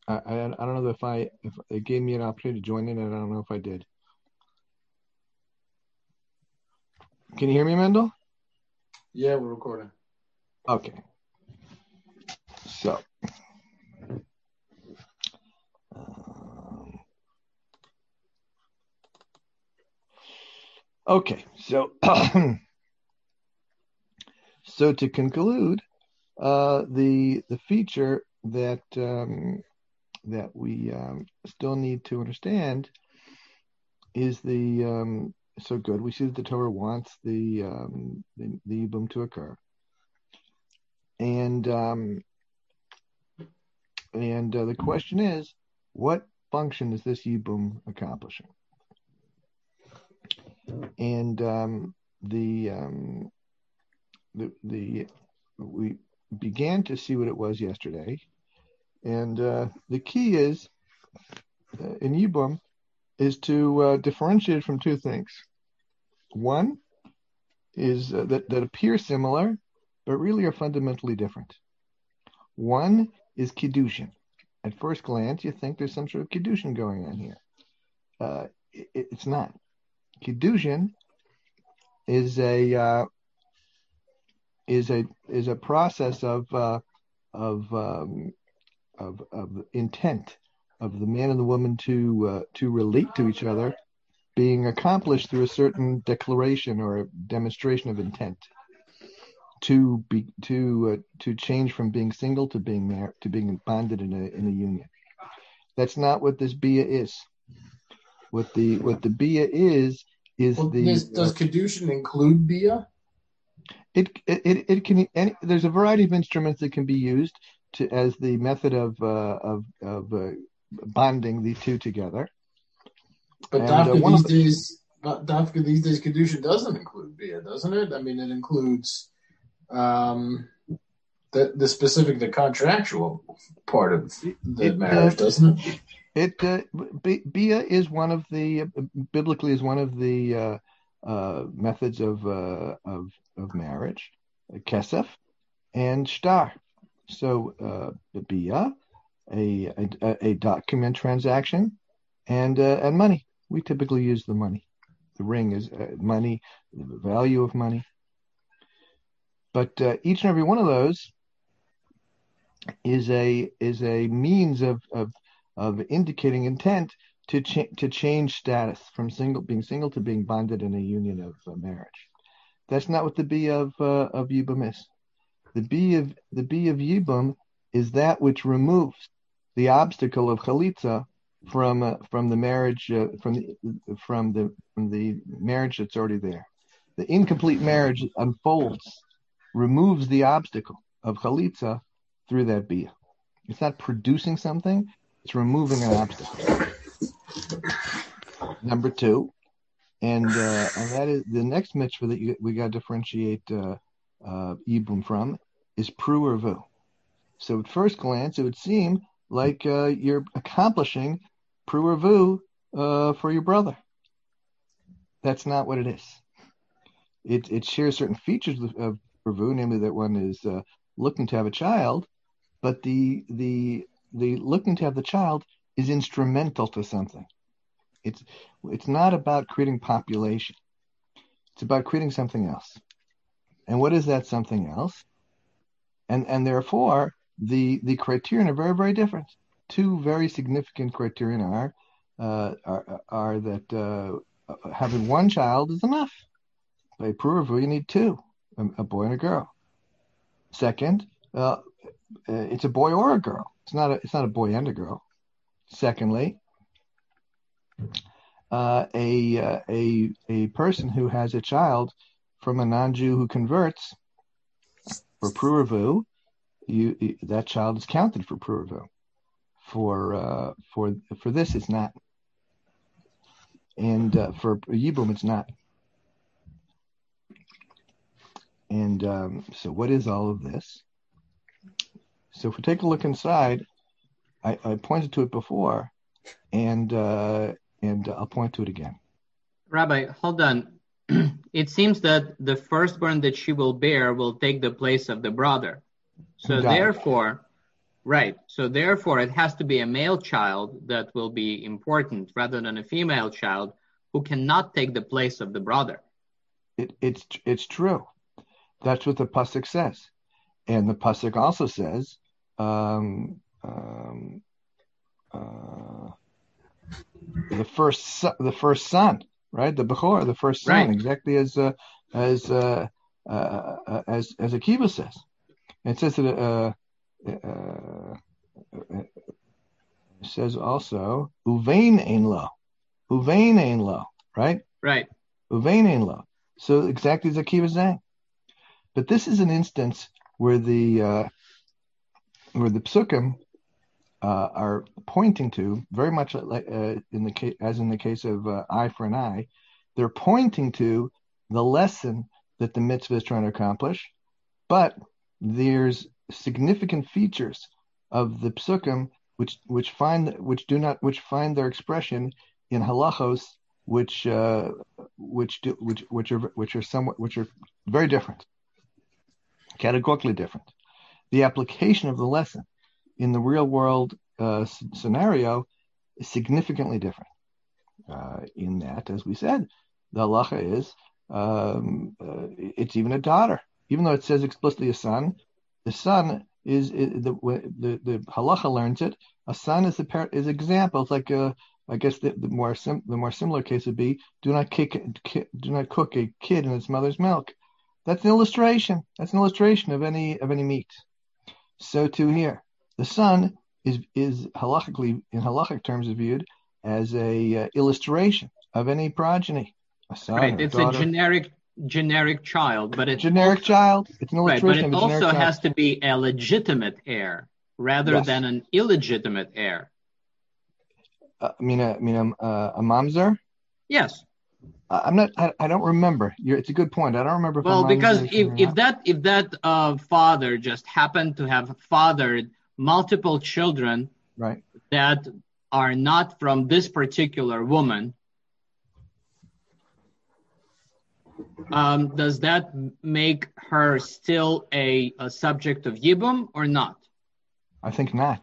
I don't know if it gave me an opportunity to join in, and I don't know if I did. Can you hear me, Mendel? Yeah, we're recording. Okay. So, so to conclude, the feature that we still need to understand is so good. We see that the Torah wants the Yibum to occur, and the question is, what function is this Yibum accomplishing? And we began to see what it was yesterday, and the key is in Yibum is to differentiate from two things. One is that appear similar, but really are fundamentally different. One is Kiddushin. At first glance, you think there's some sort of Kiddushin going on here. It's not. Kiddushin is a process of intent of the man and the woman to relate to each other, being accomplished through a certain declaration or a demonstration of intent to change from being single to being married, to being bonded in a union. That's not what this bia is. What the bia is does Kiddushin include bia? It can. There's a variety of instruments that can be used as the method of bonding the two together. But Dafka these days, Kiddushin doesn't include bia, doesn't it? I mean, it includes the specific, the contractual part of the marriage, doesn't it? Bia is one of the biblically is one of the methods of marriage, kesef and shtar. So bia, a document transaction, and money. We typically use the money. The ring is money, the value of money. But each and every one of those is a means of indicating intent to change status from being single to being bonded in a union of marriage. That's not what the bia of Yibum is. The bia of Yibum is that which removes the obstacle of chalitza from the marriage from the marriage that's already there. The incomplete marriage unfolds, removes the obstacle of chalitza through that bia. It's not producing something; it's removing an obstacle. Number two, and that is the next mitzvah that we got to differentiate Yibum from is pru or vu. So at first glance, it would seem like you're accomplishing pru or vu for your brother. That's not what it is. It shares certain features of pru vu, namely that one is looking to have a child, but the looking to have the child is instrumental to something. It's not about creating population. It's about creating something else. And what is that something else? And therefore, the criterion are very, very different. Two very significant criterion are that having one child is enough. By pru or vu, you need two, a boy and a girl. Second, it's a boy or a girl. It's not a boy and a girl. Secondly, a person who has a child from a non-Jew who converts for pru or vu, that child is counted for pru or vu. For this, it's not, and for Yibum, it's not. And so, what is all of this? So, if we take a look inside, I pointed to it before, and I'll point to it again. Rabbi, hold on. It seems that the firstborn that she will bear will take the place of the brother. So therefore, Right. So therefore, it has to be a male child that will be important rather than a female child who cannot take the place of the brother. It's true. That's what the pasuk says, and the pasuk also says, the first son, right? The bechor, the first son, right. Exactly as Akiva says. It says that it says also uvein ein lo, right? Right. Uvein ein lo. So exactly as Akiva is saying. But this is an instance where the psukim are pointing to, very much like in the case of eye for an eye, they're pointing to the lesson that the mitzvah is trying to accomplish, but there's significant features of the psukim which find their expression in halachos which are very different, categorically different. The application of the lesson in the real world scenario is significantly different. In that, as we said, the halacha is it's even a daughter, even though it says explicitly a son. The son is the halacha learns it. A son is example. It's like I guess the more similar case would be do not cook a kid in its mother's milk. That's an illustration. That's an illustration of any meat. So too here, the son is halachically, in halachic terms, viewed as a illustration of any progeny. A son, right. It's a generic child, but it's generic child. It's an illustration. Right, but it also has to be a legitimate heir rather than an illegitimate heir. A mamzer? Yes. I'm not. I don't remember. It's a good point. I don't remember. Well, because if that father just happened to have fathered multiple children, right, that are not from this particular woman, does that make her still a subject of yibum or not? I think not.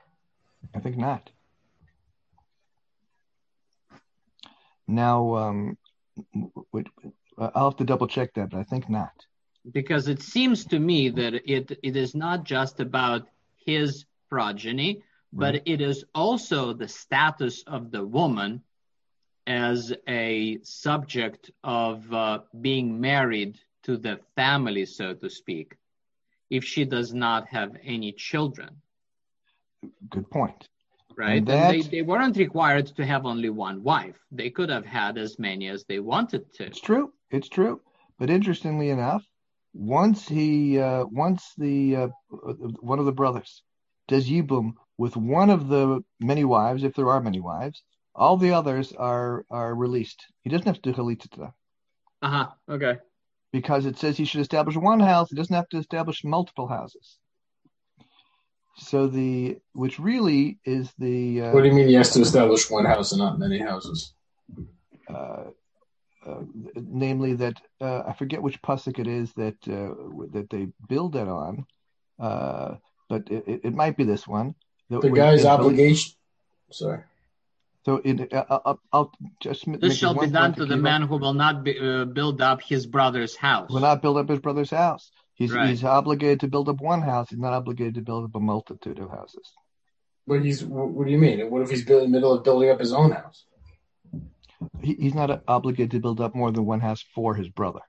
Now, I'll have to double check that, but I think not. Because it seems to me that it is not just about his progeny, but right. It is also the status of the woman as a subject of being married to the family, so to speak, if she does not have any children. Good point. Right? And they weren't required to have only one wife. They could have had as many as they wanted to. It's true. But interestingly enough, once one of the brothers does yibum with one of the many wives, if there are many wives, all the others are released. He doesn't have to do chalitza to them. Okay. Because it says he should establish one house. He doesn't have to establish multiple houses. So which really is the... what do you mean he has to establish one house and not many houses? Namely that, I forget which pasuk it is that they build that on, but it might be this one. The guy's obligation... Sorry. So I'll just... This shall be done to the man who will not build up his brother's house. Will not build up his brother's house. He's obligated to build up one house. He's not obligated to build up a multitude of houses. But what do you mean? What if he's in the middle of building up his own house? He's not obligated to build up more than one house for his brother.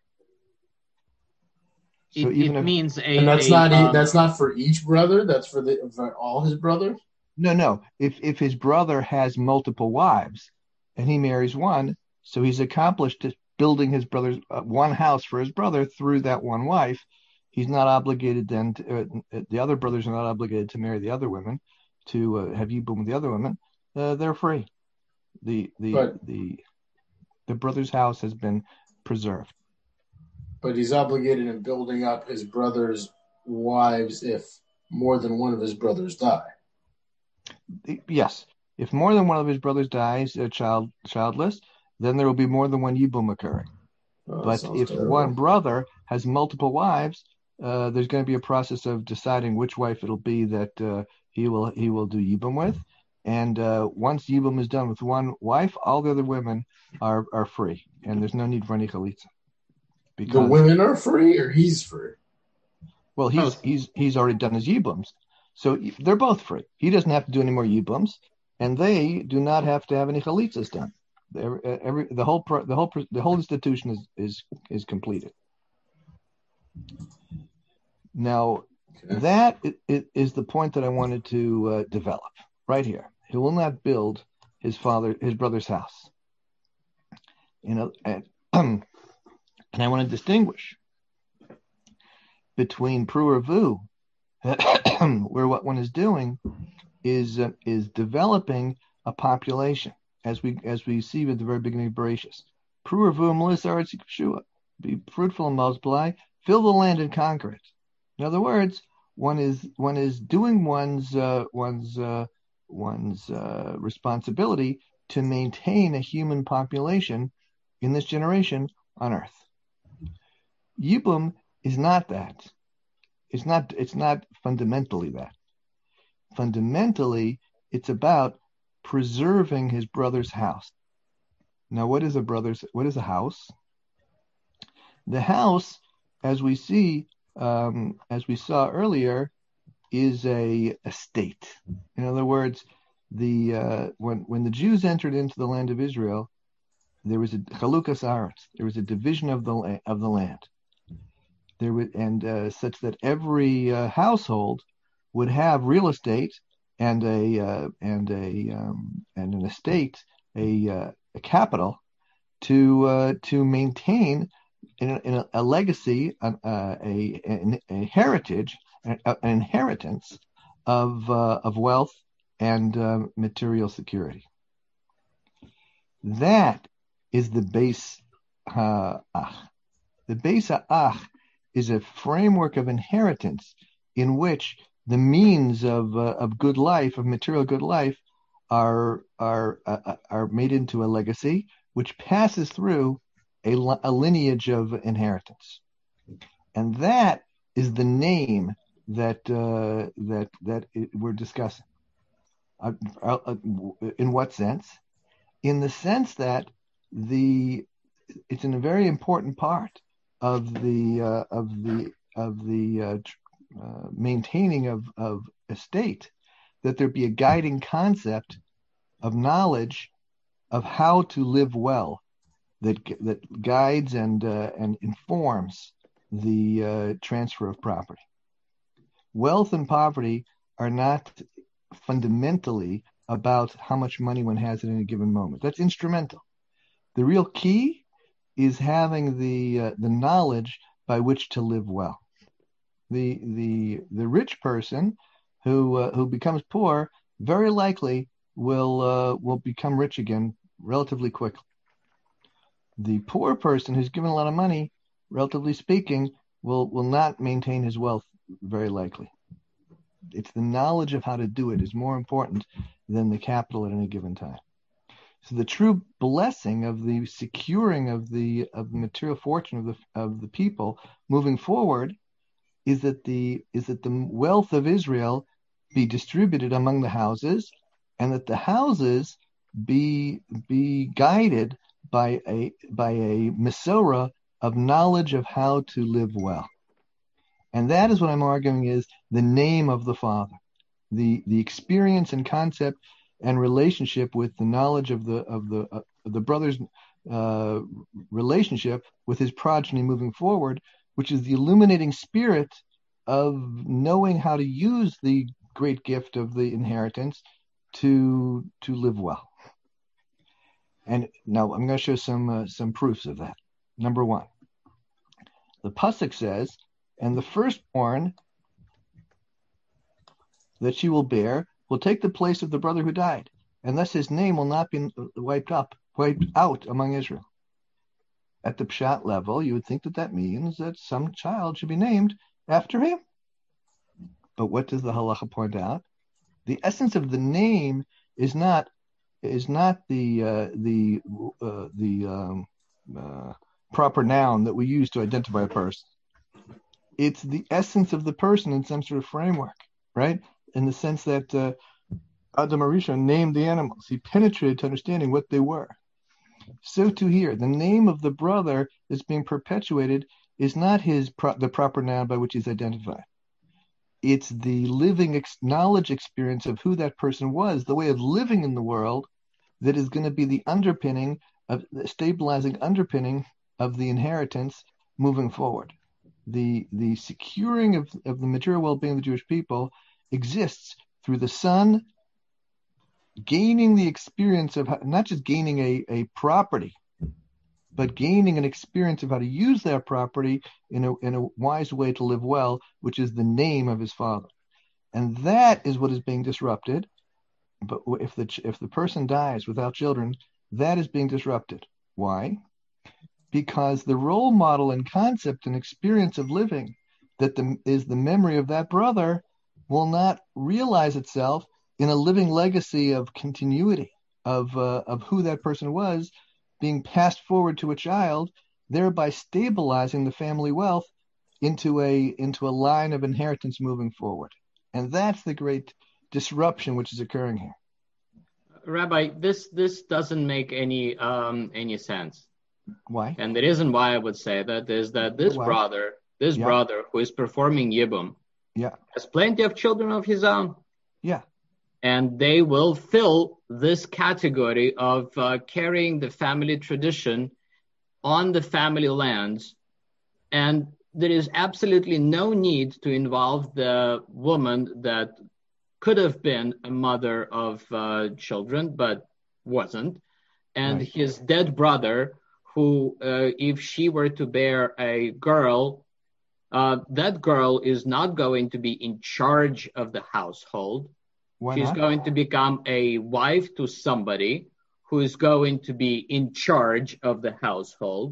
So that's not for each brother. That's for all his brothers. No. If his brother has multiple wives and he marries one, so he's accomplished building his brother's one house for his brother through that one wife. He's not obligated then the other brothers are not obligated to marry the other women, to have yibum with the other women. They're free. The brother's house has been preserved. But he's obligated in building up his brother's wives if more than one of his brothers die. Yes. If more than one of his brothers dies childless, then there will be more than one yibum occurring. But if one brother has multiple wives, there's going to be a process of deciding which wife it'll be that he will do Yibum with. And once Yibum is done with one wife, all the other women are free, and there's no need for any chalitza. Because the women are free, or he's free? Well, he's already done his Yibums, so they're both free. He doesn't have to do any more Yibums, and they do not have to have any chalitzas done. The whole institution is completed. Now, that is the point that I wanted to develop right here. He will not build his brother's house. And I want to distinguish between Pru Ravu, where what one is doing is developing a population, as we see at the very beginning of Bereshis. Pru Ravu Melissa Aretz Yeshua, be fruitful and multiply, fill the land and conquer it. In other words, one is doing one's responsibility to maintain a human population in this generation on Earth. Yibum is not that. It's not fundamentally that. Fundamentally, it's about preserving his brother's house. Now, what is a house? The house, as we saw earlier, is a state. In other words, when the Jews entered into the land of Israel, there was a chalukas aretz. There was a division of the land. There was, such that every household would have real estate and an estate, a capital to maintain in a legacy, a heritage, an inheritance of wealth and material security. That is the base ha'ach. The base ha'ach is a framework of inheritance in which the means of good life, of material good life, are made into a legacy which passes through a lineage of inheritance, and that is the name that we're discussing. In what sense? In the sense that it's in a very important part of the maintaining of a state, that there be a guiding concept of knowledge of how to live well, that guides and informs the transfer of property. Wealth and poverty are not fundamentally about how much money one has at any given moment. That's instrumental. The real key is having the knowledge by which to live well. The rich person who becomes poor very likely will become rich again relatively quickly. The poor person who's given a lot of money, relatively speaking, will not maintain his wealth very likely. It's the knowledge of how to do it is more important than the capital at any given time. So the true blessing of the securing of the material fortune of the people moving forward is that the wealth of Israel be distributed among the houses, and that the houses be guided by a mesorah of knowledge of how to live well. And that is what I'm arguing is the name of the Father, the experience and concept and relationship with the knowledge of the brother's relationship with his progeny moving forward, which is the illuminating spirit of knowing how to use the great gift of the inheritance to live well. And now I'm going to show some proofs of that. Number one, the pasuk says, "And the firstborn that she will bear will take the place of the brother who died, and thus his name will not be wiped out among Israel." At the pshat level, you would think that means that some child should be named after him. But what does the halacha point out? The essence of the name is not the proper noun that we use to identify a person. It's the essence of the person in some sort of framework, right? In the sense that Adam Arishon named the animals. He penetrated to understanding what they were. So too here, the name of the brother that's being perpetuated is not the proper noun by which he's identified. It's the living knowledge experience of who that person was, the way of living in the world, that is going to be the underpinning of the stabilizing underpinning of the inheritance moving forward. The securing of the material well-being of the Jewish people exists through the son gaining the experience of not just gaining a property, but gaining an experience of how to use that property in a wise way to live well, which is the name of his father. And that is what is being disrupted. But if the person dies without children, that is being disrupted. Why? Because the role model and concept and experience of living that is the memory of that brother will not realize itself in a living legacy of continuity of who that person was being passed forward to a child, thereby stabilizing the family wealth into a line of inheritance moving forward. And that's the great disruption which is occurring here. Rabbi, this doesn't make any sense. Why? And the reason why I would say that is that this brother who is performing Yibum has plenty of children of his own. Yeah. And they will fill this category of carrying the family tradition on the family lands. And there is absolutely no need to involve the woman that could have been a mother of children, but wasn't. And his dead brother, who, if she were to bear a girl, that girl is not going to be in charge of the household. She's going to become a wife to somebody who is going to be in charge of the household.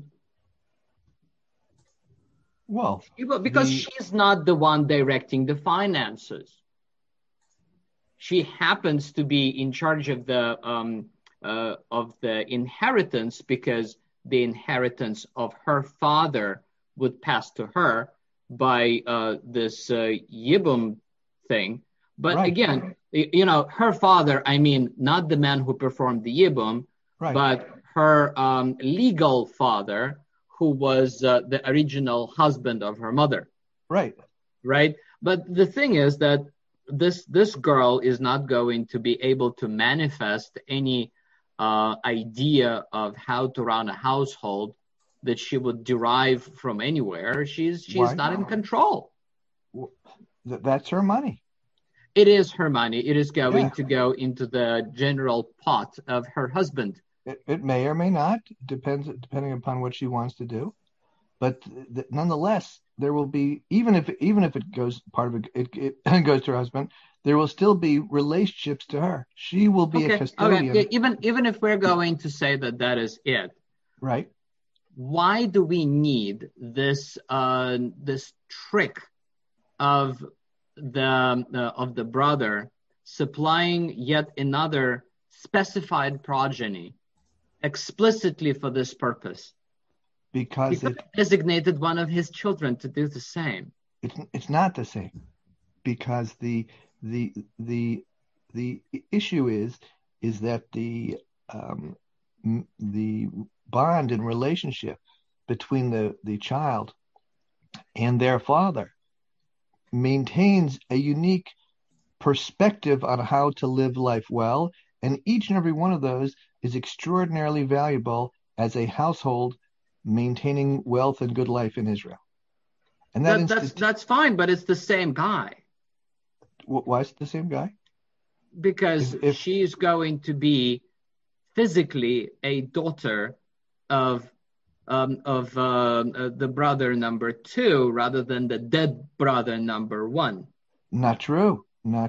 Well, because she's not the one directing the finances. She happens to be in charge of the inheritance because the inheritance of her father would pass to her by this Yibum thing. But again, her father, I mean, not the man who performed the Yibum, but her legal father, who was the original husband of her mother. Right. But the thing is that this girl is not going to be able to manifest any idea of how to run a household that she would derive from anywhere. She's not in control. That's her money. It is her money. It is going to go into the general pot of her husband. It may or may not, depending upon what she wants to do. But nonetheless, there will be, even if it goes, part of it goes to her husband, there will still be relationships to her. She will be a custodian. Okay. Even if we're going to say that is it, right? Why do we need this trick of the brother supplying yet another specified progeny explicitly for this purpose? Because he designated one of his children to do the same. It's not the same, because the issue is that the bond and relationship between the child and their father maintains a unique perspective on how to live life well, and each and every one of those is extraordinarily valuable as a household maintaining wealth and good life in Israel. And that's fine, but it's the same guy. Why is it the same guy? Because she's going to be physically a daughter of the brother number 2 rather than the dead brother number 1. Not true.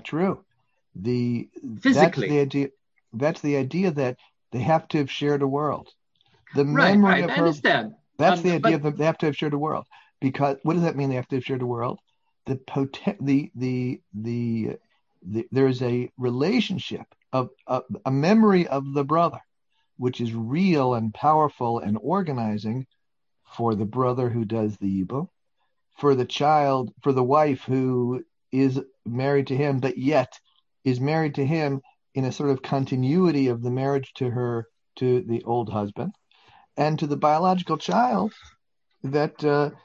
Physically. That's the idea that they have to have shared a world. The right, memory of I her. Understand. That's the idea that they have to have shared a world. Because what does that mean? They have to have shared a world. There's a relationship of a memory of the brother, which is real and powerful and organizing for the brother who does the Yibum, for the wife who is married to him, but yet is married to him in a sort of continuity of the marriage to the old husband, and to the biological child that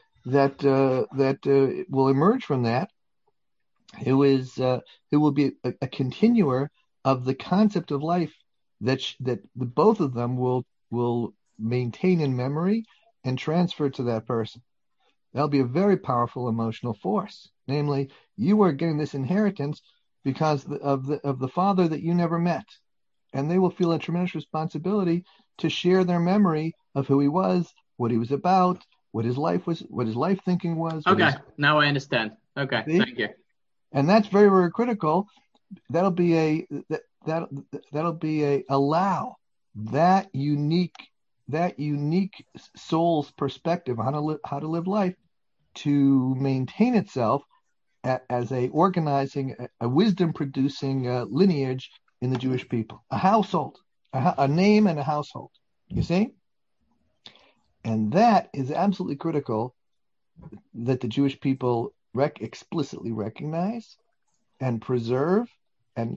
will emerge from that, who will be a continuer of the concept of life that both of them will maintain in memory and transfer to that person. That'll be a very powerful emotional force. Namely, you are getting this inheritance because of the father that you never met, and they will feel a tremendous responsibility to share their memory of who he was, what he was about, what his life thinking was. Okay, now I understand. Okay, thank you. And that's very, very critical. That'll be allow that unique soul's perspective on how to live life to maintain itself as a organizing, a wisdom producing lineage in the Jewish people, a household, a name and a household. You see, and that is absolutely critical that the Jewish people explicitly recognize and preserve and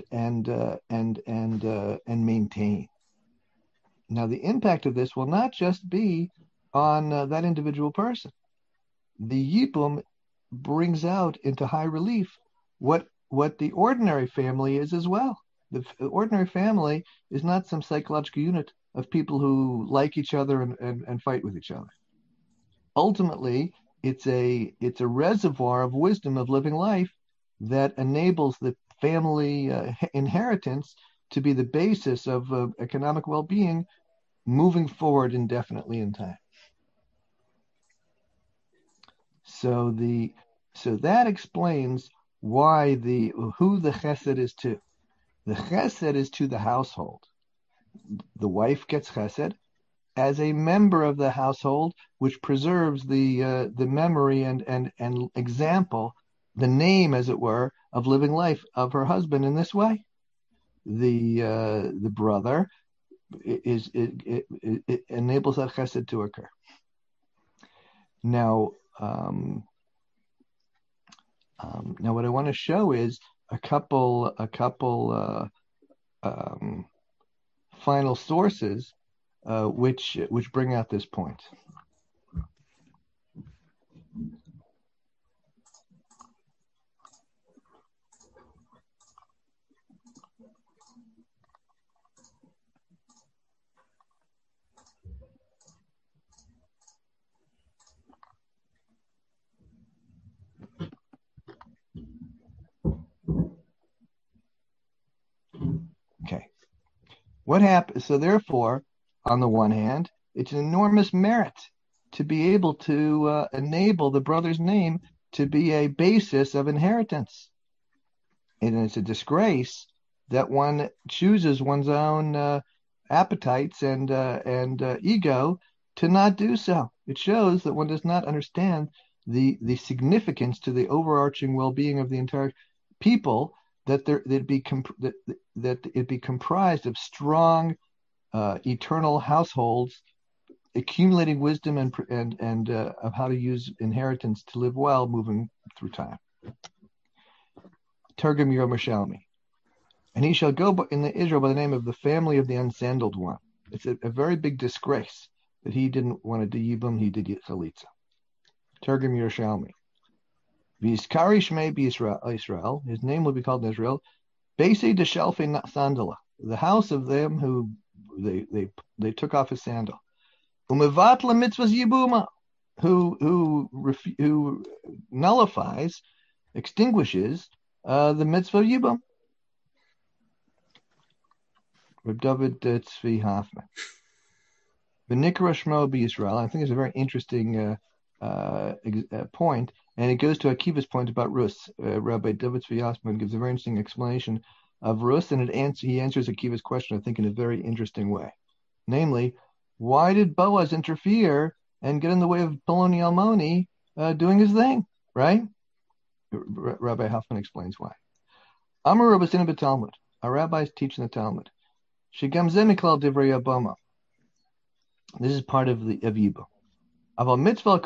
maintain. Now, the impact of this will not just be on that individual person. The Yibum brings out into high relief what the ordinary family is as well. The ordinary family is not some psychological unit of people who like each other and fight with each other. Ultimately, it's a reservoir of wisdom of living life that enables the family inheritance to be the basis of economic well-being moving forward indefinitely in time. So that explains why who the chesed is to. The chesed is to the household. The wife gets chesed as a member of the household, which preserves the memory and example, the name, as it were, of living life of her husband in this way. The brother it enables that chesed to occur. Now, what I want to show is a couple final sources which bring out this point. Okay. What happens? So therefore, on the one hand, it's an enormous merit to be able to enable the brother's name to be a basis of inheritance. And it's a disgrace that one chooses one's own appetites and ego to not do so. It shows that one does not understand the significance to the overarching well-being of the entire people, that it be comprised of strong, eternal households, accumulating wisdom and of how to use inheritance to live well, moving through time. Targum Yerushalmi, and he shall go in Israel by the name of the family of the unsandaled one. It's a very big disgrace that he didn't want to do Yibum, he did Chalitza. Targum Yerushalmi. V'izkari Shmei Israel, his name will be called in Israel, Beisei de Shelfe Sandala, the house of them who they took off his sandal. Umevatla mitzvahs Yibuma, who nullifies, extinguishes the mitzvah of Yibum. Reb David Tzvi Hoffman. V'nikra Shmo B'Yisrael. I think it's a very interesting point, and it goes to Akiva's point about Rus. Rabbi David Tzvi Hoffman gives a very interesting explanation of Rus, and he answers Akiva's question, I think, in a very interesting way. Namely, why did Boaz interfere and get in the way of Poloni Almoni doing his thing, right? Rabbi Hoffman explains why. Amar Rabbi Sina b'Talmud. Our rabbis teach in the Talmud. Shegam ze miklal divrei Abama. This is part of Yibum. In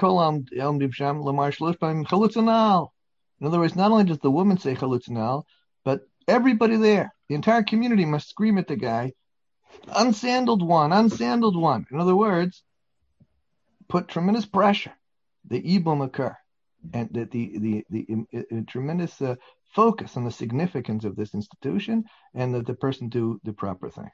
other words, not only does the woman say chalutz, but everybody there, the entire community, must scream at the guy, unsandaled one. In other words, put tremendous pressure. The ibum occur, and that the tremendous focus on the significance of this institution, and that the person do the proper thing.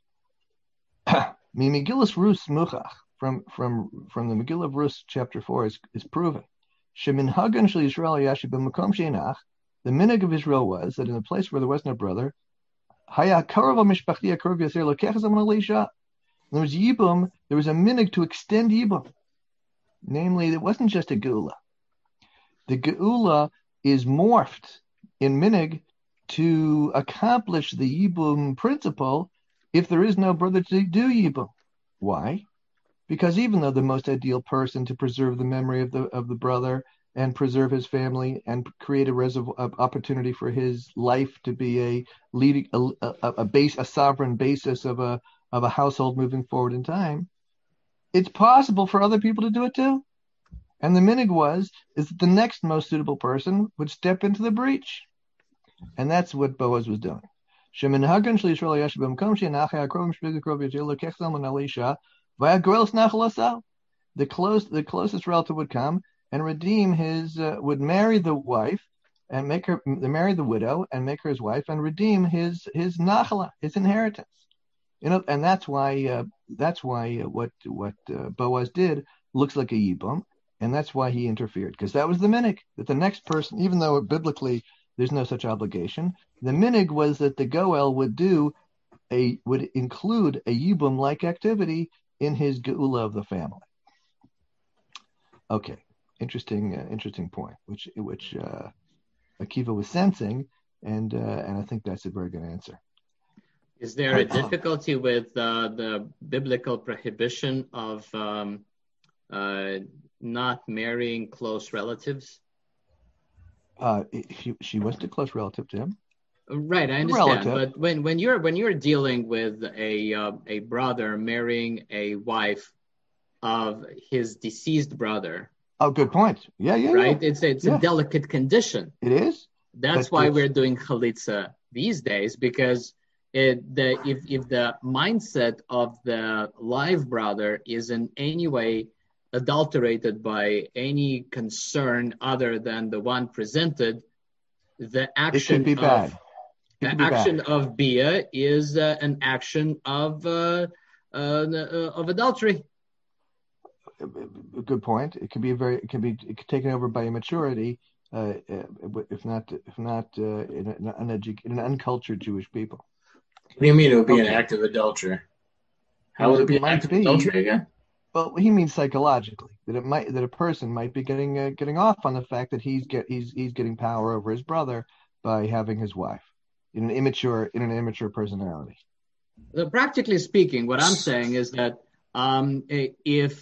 Megillus Rus Muchach, from the Megillah of Rus, chapter 4, is proven. Sheminhagan shel Yisrael yashi b'makom she'enach. The minhag of Israel was that in a place where there was no brother, haya karov mishpachti karov yaser lokech zaman leisha. There was yibum. There was a minhag to extend yibum. Namely, it wasn't just a geula. The geula is morphed in minhag to accomplish the yibum principle if there is no brother to do yibum. Why? Because even though the most ideal person to preserve the memory of the brother and preserve his family and create a opportunity for his life to be a sovereign basis of a household moving forward in time, it's possible for other people to do it too. And the minhag is that the next most suitable person would step into the breach. And that's what Boaz was doing. The closest relative would come and redeem would marry the wife and marry the widow and make her his wife and redeem his nachala, his inheritance. And that's why what Boaz did looks like a yibum, and that's why he interfered, because that was the minhag, that the next person, even though biblically there's no such obligation, the minhag was that the goel would include a yibum-like activity in his geula of the family. Okay, interesting point, which Akiva was sensing, and I think that's a very good answer. Is there a difficulty with the biblical prohibition of not marrying close relatives? She was a close relative to him. Right, I understand. But when you're dealing with a brother marrying a wife of his deceased brother. Oh, good point. Yeah. Right, it's a delicate condition. It is. That's why we're doing chalitza these days, because if the mindset of the live brother is in any way adulterated by any concern other than the one presented, the action it could be bad. Of bia is an action of adultery. Good point. It could be taken over by immaturity, if not in an uncultured Jewish people. What do you mean it would be an act of adultery? How would it be an act of adultery again? Well, he means psychologically that a person might be getting off on the fact that he's getting power over his brother by having his wife in an immature personality. Practically speaking, what I'm saying is that if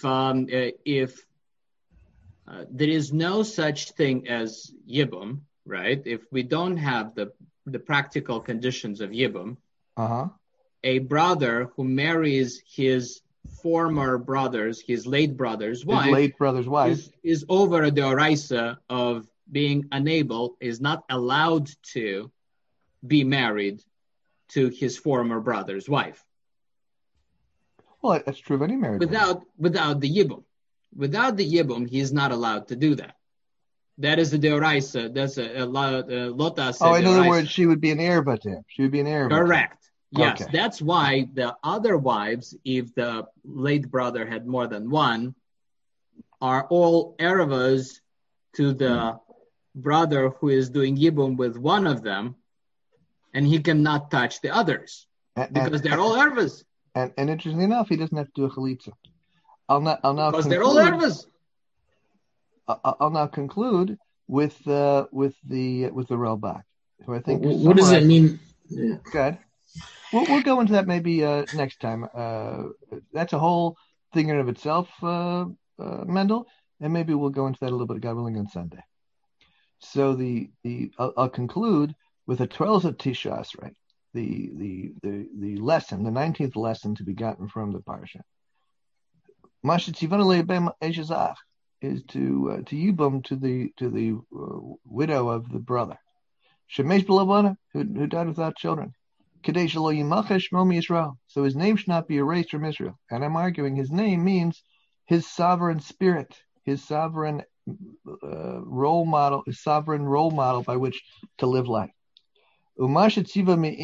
there is no such thing as yibum, right? If we don't have the practical conditions of yibum, a brother who marries his former brother's, his late brother's wife, is over the oraisa of being unable, is not allowed to be married to his former brother's wife. Well, that's true of any marriage. Without the yibum. Without the yibum, he is not allowed to do that. That is the deoraisa. That's a lotas. Oh, in other words, she would be an heir to him. She would be an heir. Correct. Yes, okay. That's why the other wives, if the late brother had more than one, are all erevas to the brother who is doing yibum with one of them, and he cannot touch the others because they're all erevas. And interestingly enough, he doesn't have to do a chalitza. I'll now because they're all erevas. I'll now conclude with the Ralbach, who I think. What does that mean? Yeah. Good. We'll go into that maybe next time. That's a whole thing in and of itself, Mendel, and maybe we'll go into that a little bit, God willing, on Sunday. So I'll conclude with a 12 of Tishas, right? The lesson, the 19th lesson to be gotten from the parsha. is to Yibum, to the widow of the brother, Shemesh B'Lavana, who died without children. Kadesh lo yimachesh shmo Yisrael, so his name should not be erased from Israel. And I'm arguing his name means his sovereign spirit, his sovereign role model by which to live life. And when it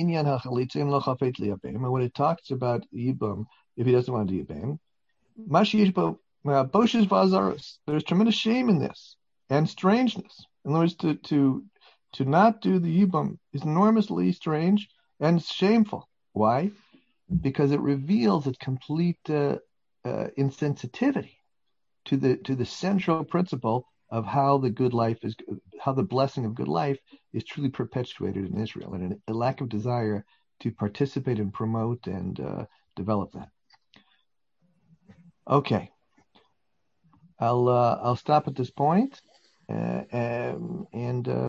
talks about Yibum, if he doesn't want to do Yibum, there's tremendous shame in this and strangeness. In other words, to not do the Yibum is enormously strange and shameful. Why? Because it reveals a complete insensitivity to the central principle of how the blessing of good life is truly perpetuated in Israel, and a lack of desire to participate and promote and develop that. Okay, I'll stop at this point, and